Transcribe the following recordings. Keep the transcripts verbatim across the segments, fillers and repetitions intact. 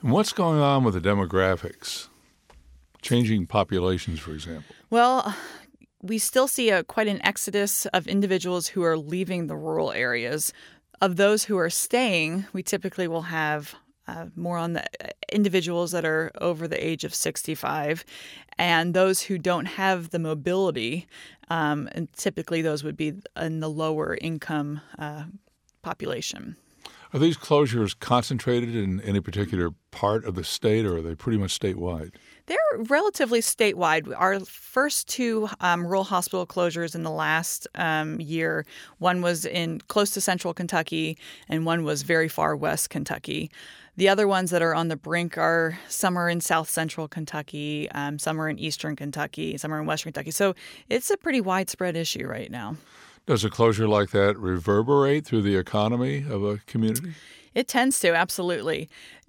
And what's going on with the demographics? Changing populations, for example. Well, we still see a quite an exodus of individuals who are leaving the rural areas. Of those who are staying, we typically will have uh, more on the individuals that are over the age of sixty-five, and those who don't have the mobility, um, and typically those would be in the lower income uh, population. Are these closures concentrated in any particular part of the state, or are they pretty much statewide? They're relatively statewide. Our first two um, rural hospital closures in the last um, year, one was in close to central Kentucky and one was very far west Kentucky. The other ones that are on the brink are some are in south central Kentucky, um, some are in eastern Kentucky, some are in western Kentucky. So it's a pretty widespread issue right now. Does a closure like that reverberate through the economy of a community? It tends to, absolutely.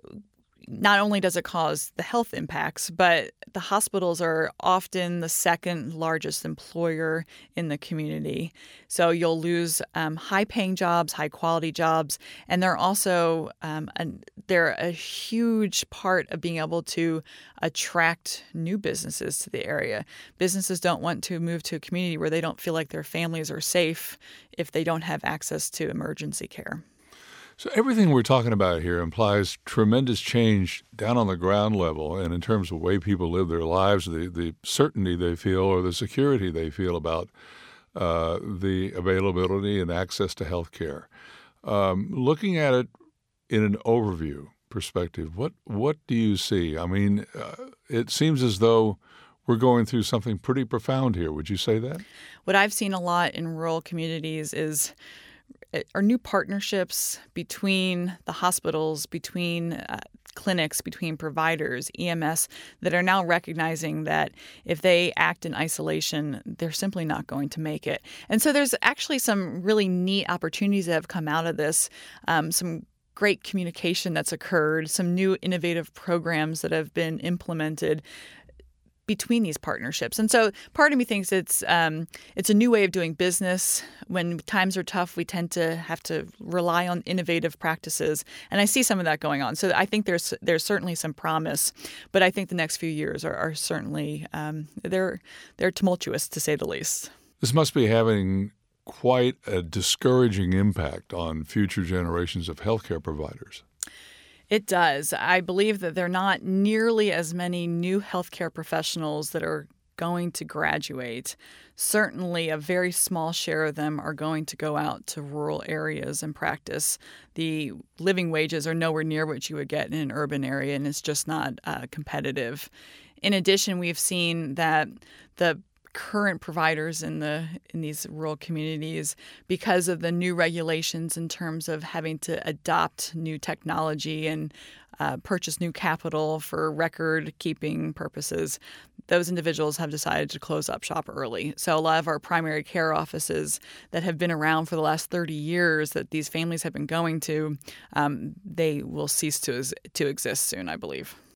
Not only does it cause the health impacts, but the hospitals are often the second largest employer in the community. So you'll lose um, high-paying jobs, high-quality jobs, and they're also um, an, they're a huge part of being able to attract new businesses to the area. Businesses don't want to move to a community where they don't feel like their families are safe if they don't have access to emergency care. So everything we're talking about here implies tremendous change down on the ground level and in terms of the way people live their lives, the, the certainty they feel or the security they feel about uh, the availability and access to health care. Um, looking at it in an overview perspective, what, what do you see? I mean, uh, it seems as though we're going through something pretty profound here. Would you say that? What I've seen a lot in rural communities is are new partnerships between the hospitals, between uh, clinics, between providers, E M S, that are now recognizing that if they act in isolation, they're simply not going to make it. And so there's actually some really neat opportunities that have come out of this, um, some great communication that's occurred, some new innovative programs that have been implemented between these partnerships. And so part of me thinks it's um, it's a new way of doing business. When times are tough, we tend to have to rely on innovative practices. And I see some of that going on. So I think there's there's certainly some promise. But I think the next few years are, are certainly, um, they're they're tumultuous, to say the least. This must be having quite a discouraging impact on future generations of healthcare providers. It does. I believe that there are not nearly as many new healthcare professionals that are going to graduate. Certainly, a very small share of them are going to go out to rural areas and practice. The living wages are nowhere near what you would get in an urban area, and it's just not uh, competitive. In addition, we've seen that the current providers in the in these rural communities, because of the new regulations in terms of having to adopt new technology and uh, purchase new capital for record-keeping purposes, those individuals have decided to close up shop early. So a lot of our primary care offices that have been around for the last thirty years that these families have been going to, um, they will cease to to exist soon, I believe.